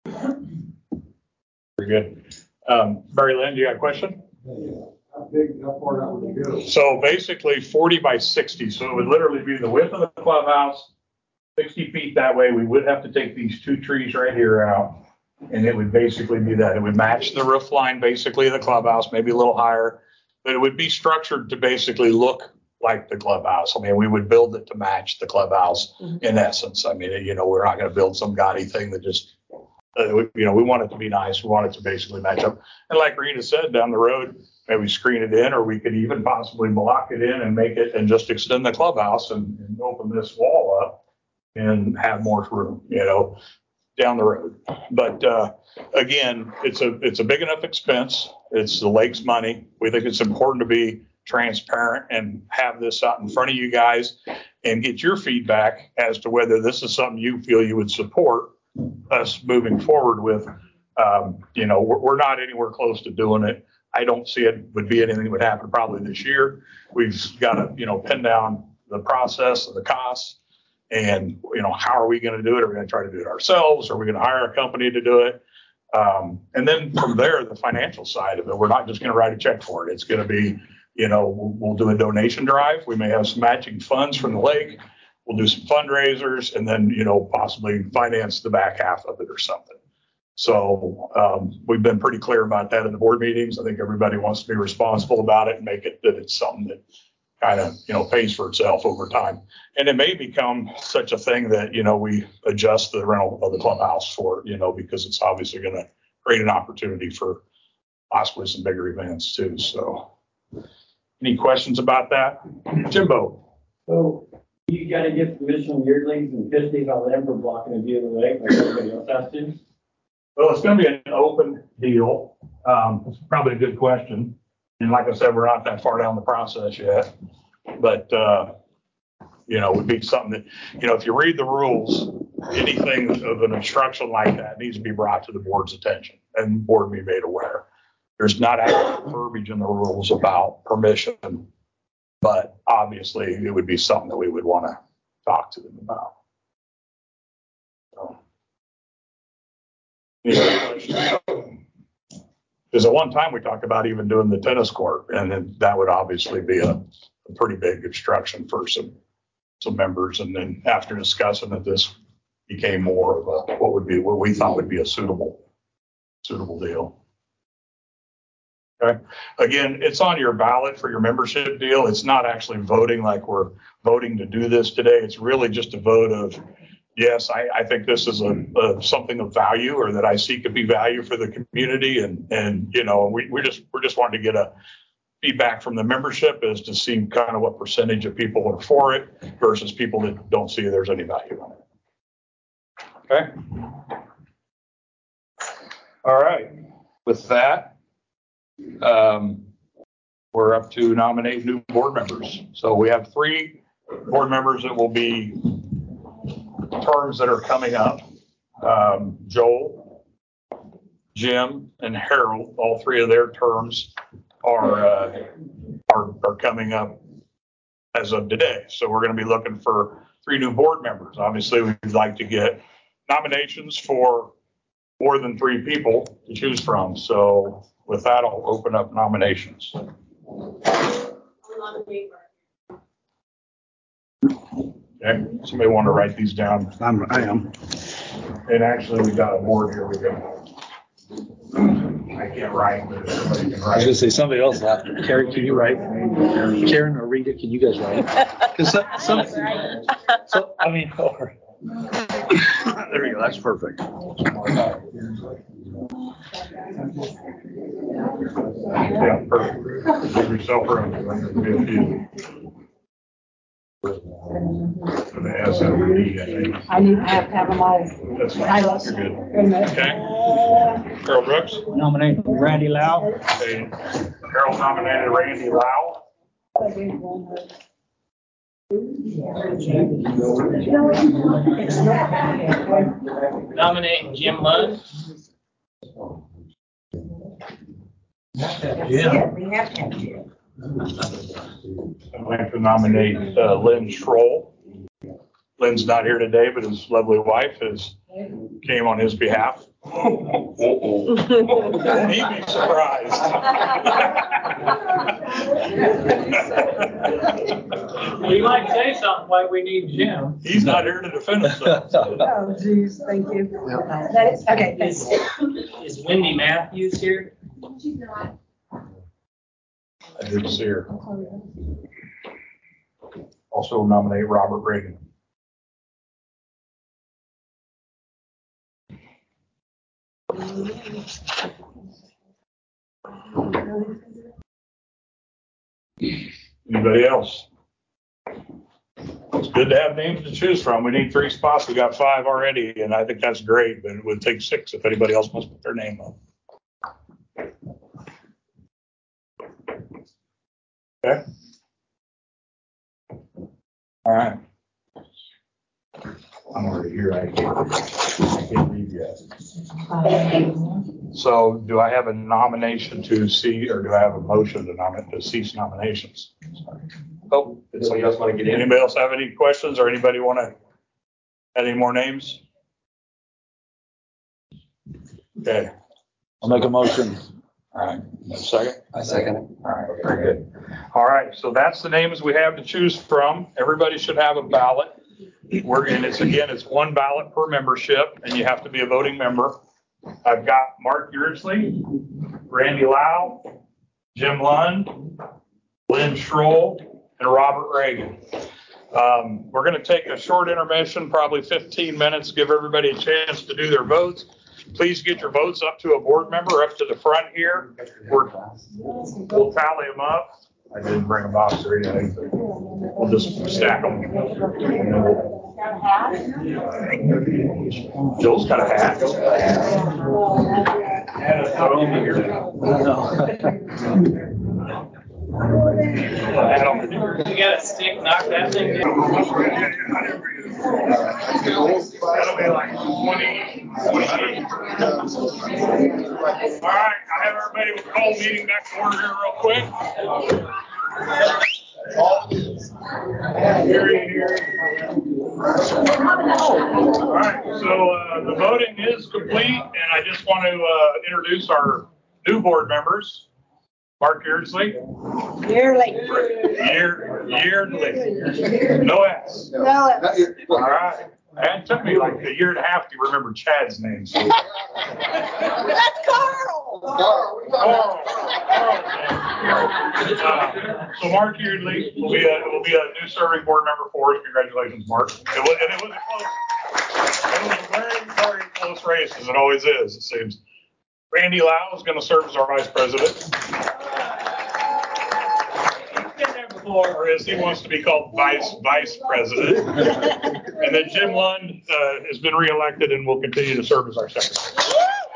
Very good. Mary Lynn, do you have a question? How far out would it go? So basically 40 by 60. So it would literally be the width of the clubhouse, 60 feet that way. We would have to take these two trees right here out, and it would basically be that. It would match the roof line, basically, of the clubhouse, maybe a little higher, but it would be structured to basically look like the clubhouse. I mean, we would build it to match the clubhouse in essence. I mean, you know, we're not going to build some gaudy thing that just, you know, we want it to be nice. We want it to basically match up. And like Rita said, down the road, maybe screen it in, or we could even possibly block it in and make it and just extend the clubhouse and open this wall up and have more room, you know, down the road. But again, it's a big enough expense. It's the lake's money. We think it's important to be transparent and have this out in front of you guys and get your feedback as to whether this is something you feel you would support us moving forward with. You know, we're not anywhere close to doing it. I don't see it would be anything that would happen probably this year. We've got to, you know, pin down the process and the costs. And, you know, how are we going to do it? Are we going to try to do it ourselves? Are we going to hire a company to do it? And then from there, the financial side of it, we're not just going to write a check for it. It's going to be, you know, we'll do a donation drive. We may have some matching funds from the lake. We'll do some fundraisers and then, you know, possibly finance the back half of it or something. So we've been pretty clear about that in the board meetings. I think everybody wants to be responsible about it and make it that it's something that kind of, you know, pays for itself over time. And it may become such a thing that, you know, we adjust the rental of the clubhouse for, you know, because it's obviously going to create an opportunity for possibly some bigger events too. So any questions about that? Jimbo? So you got to get permission from yearlings and Pisties on them for blocking a view of the lake like everybody else has to? Well, it's going to be an open deal. It's probably a good question. And like I said, we're not that far down the process yet. But, you know, it would be something that, you know, if you read the rules, anything of an obstruction like that needs to be brought to the board's attention and the board be made aware. There's not actual verbiage in the rules about permission, but obviously it would be something that we would want to talk to them about. So. Because at one time we talked about even doing the tennis court, and then that would obviously be a pretty big obstruction for some members. And then after discussing it, this became more of a what we thought would be a suitable deal. Okay. Again, it's on your ballot for your membership deal. It's not actually voting like we're voting to do this today. It's really just a vote of, yes, I think this is a something of value, or that I see could be value for the community. And you know, we're just wanting to get feedback from the membership is to see kind of what percentage of people are for it versus people that don't see there's any value in it. Okay. All right. With that, we're up to nominate new board members. So we have 3 board members that will be terms that are coming up. Joel, Jim, and Harold, all 3 of their terms are coming up as of today. So we're going to be looking for 3 new board members. Obviously, we'd like to get nominations for more than 3 people to choose from. So with that, I'll open up nominations. Okay, somebody want to write these down? I am. And actually, we got a board here. We can. I can't write, but somebody can I was write. gonna say somebody else left. Carrie, can you write? Karen or Rita, can you guys write? Because I mean, there we go. That's perfect. Yeah, perfect. Give yourself room. There's gonna be a few. For the SLD, I think. I have to have them all. That's fine. Highlights. You're good. Wait a minute. Okay. Carol Brooks. Nominate Randy Lau. Okay. Carol nominated Randy Lau. Nominate Jim Lund. I'd like to nominate Lynn Schroll. Lynn's not here today, but his lovely wife came on his behalf. He'd be surprised. We might say something why we need Jim. He's not here to defend himself. Oh, geez, thank you. That is, okay, thanks. Is Wendy Matthews here? I didn't see her. Also nominate Robert Reagan. Anybody else? It's good to have names to choose from. We need 3 spots. We got 5 already, and I think that's great, but it would take 6 if anybody else wants to put their name up. Okay. All right. I'm already here. I can't leave yet. So do I have a nomination to see, or do I have a motion to cease nominations? Oh, did somebody else want to get in? Anybody else have any questions, or anybody want to add any more names? Okay. I'll make a motion. All right. Second? I second it. All right, very good. All right, so that's the names we have to choose from. Everybody should have a ballot. It's 1 ballot per membership, and you have to be a voting member. I've got Mark Yeardsley, Randy Lau, Jim Lund, Lynn Schroll, and Robert Reagan. We're going to take a short intermission, probably 15 minutes, give everybody a chance to do their votes. Please get your votes up to a board member up to the front here. We'll tally them up. I didn't bring a box or anything. We'll just stack them. Joel's got a hat. You got a stick, knock that thing down. That'll be like 20. All right, I have everybody with call meeting back to order here real quick. All right, so the voting is complete, and I just want to introduce our new board members. Mark Yeardsley. Yearly. Yeardley. No S. No, it's. All right. It took me like a year and a half to remember Chad's name. So. That's Carl. So Mark Yeardley will be a new serving board member for us. Congratulations, Mark. It was a very, very close race, as it always is, it seems. Randy Lau is going to serve as our vice president. or as he wants to be called, vice president. And then Jim Lund has been reelected and will continue to serve as our secretary.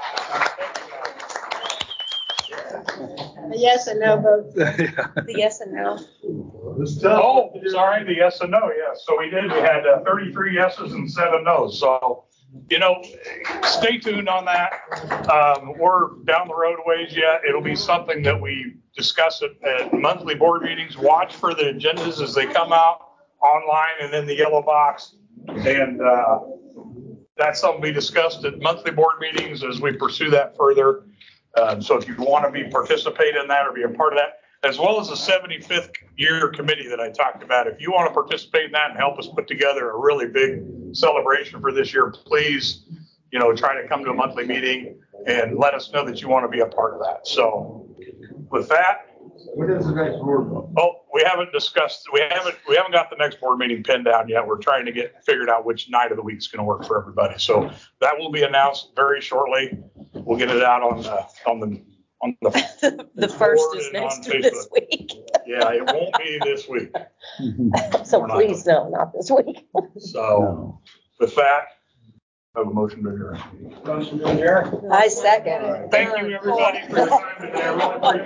A yes and no vote. The yes and no. Oh, sorry, the yes and no, yes. So we had 33 yeses and 7 no's. So, stay tuned on that. We're down the road a ways yet. It'll be something that we discuss at monthly board meetings. Watch for the agendas as they come out online and in the yellow box. And that's something we discussed at monthly board meetings as we pursue that further. So if you want to participate in that or be a part of that, as well as the 75th year committee that I talked about, if you want to participate in that and help us put together a really big celebration for this year, please, try to come to a monthly meeting and let us know that you want to be a part of that. So with that. What is the next board meeting? Oh, we haven't discussed, we haven't got the next board meeting pinned down yet. We're trying to get figured out which night of the week is going to work for everybody. So that will be announced very shortly. We'll get it out on the The first is next to this week. Yeah, it won't be this week. So please no, not this week. So with that, I have a motion to adjourn. Motion to adjourn. I second. Thank you, everybody, for your time today. I really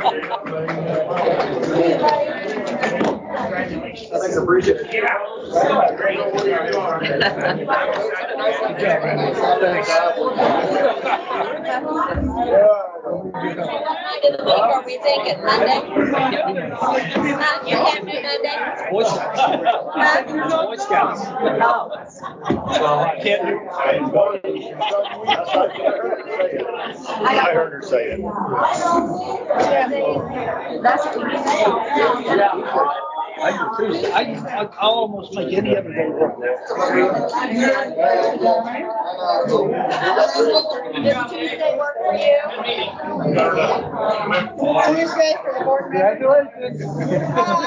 appreciate it. Thanks, appreciate it. Are we thinking Monday? You can't do Monday? Boy Scouts. Oh. So I can't do. I heard her say it. That's what you say. I do too. I'll almost make any other day work. Does Tuesday work for you? Tuesday for the board meeting. Congratulations.